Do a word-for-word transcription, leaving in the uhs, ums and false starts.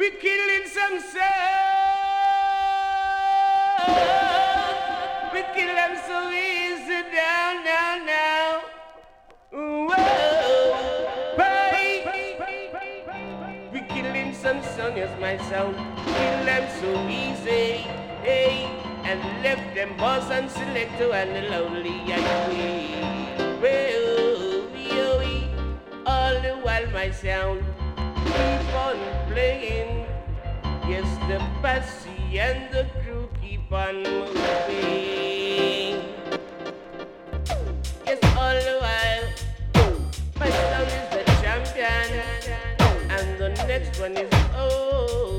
We killing some sound. We kill them so easy down, down, down. Whoa, bye. We killing some sound, yes, my sound. Kill them so easy, hey, and left them boss and selector and the lonely and we. Well, we, all the while my sound keep on playing. Yes, the Patsy and the crew keep on moving. Yes, all the while my sound is the champion, and the next one is oh.